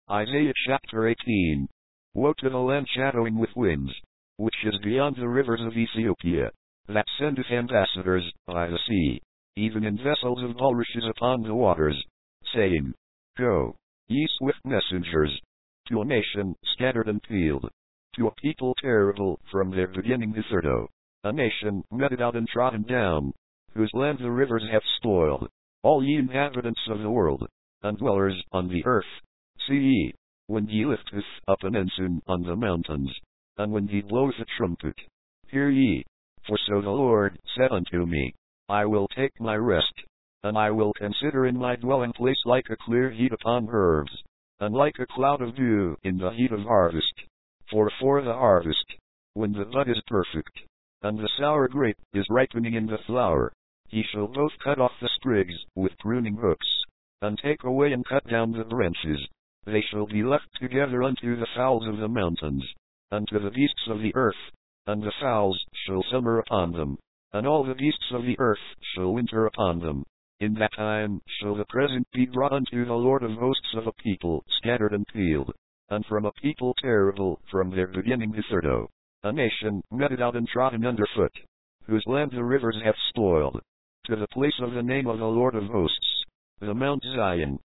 Isaiah chapter 18. Woe to the land shadowing with winds, which is beyond the rivers of Ethiopia, that sendeth ambassadors by the sea, even in vessels of bulrushes upon the waters, saying, Go, ye swift messengers, to a nation scattered and peeled, to a people terrible from their beginning hitherto, a nation meted out and trodden down, whose land the rivers have spoiled, all ye inhabitants of the world, and dwellers on the earth. See ye, when he lifteth up an ensign on the mountains, and when he bloweth a trumpet, hear ye, for so the Lord said unto me, I will take my rest, and I will consider in my dwelling place like a clear heat upon herbs, and like a cloud of dew in the heat of harvest. For the harvest, when the bud is perfect, and the sour grape is ripening in the flower, he shall both cut off the sprigs with pruning hooks, and take away and cut down the branches. They shall be left together unto the fowls of the mountains, unto the beasts of the earth, and the fowls shall summer upon them, and all the beasts of the earth shall winter upon them. In that time shall the present be brought unto the Lord of hosts of a people scattered and peeled, and from a people terrible from their beginning hitherto, a nation meted out and trodden under foot, whose land the rivers have spoiled, to the place of the name of the Lord of hosts, the Mount Zion,